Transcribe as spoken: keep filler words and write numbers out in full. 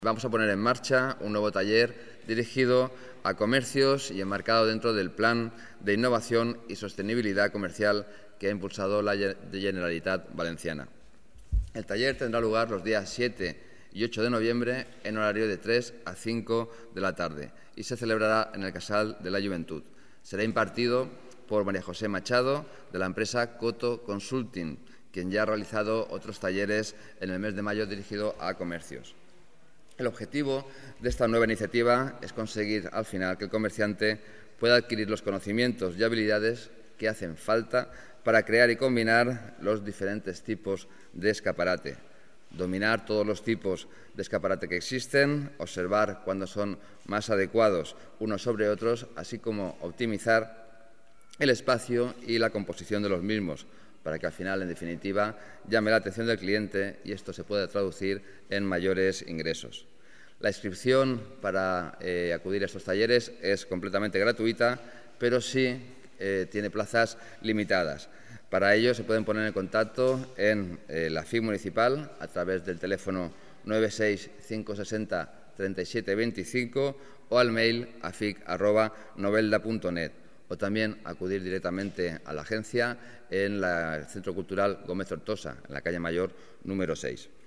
Vamos a poner en marcha un nuevo taller dirigido a comercios y enmarcado dentro del Plan de Innovación y Sostenibilidad Comercial que ha impulsado la Generalitat Valenciana. El taller tendrá lugar los días siete y ocho de noviembre en horario de tres a cinco de la tarde y se celebrará en el Casal de la Juventud. Será impartido por María José Machado, de la empresa Coto Consulting, quien ya ha realizado otros talleres en el mes de mayo dirigido a comercios. El objetivo de esta nueva iniciativa es conseguir al final que el comerciante pueda adquirir los conocimientos y habilidades que hacen falta para crear y combinar los diferentes tipos de escaparate, dominar todos los tipos de escaparate que existen, observar cuándo son más adecuados unos sobre otros, así como optimizar el espacio y la composición de los mismos, para que al final, en definitiva, llame la atención del cliente y esto se pueda traducir en mayores ingresos. La inscripción para eh, acudir a estos talleres es completamente gratuita, pero sí eh, tiene plazas limitadas. Para ello se pueden poner en contacto en eh, la F I C municipal a través del teléfono nueve seis cinco seis cero tres siete dos cinco o al mail afic arroba novelda punto net, o también acudir directamente a la agencia en la- el Centro Cultural Gómez Tortosa, en la calle Mayor número seis.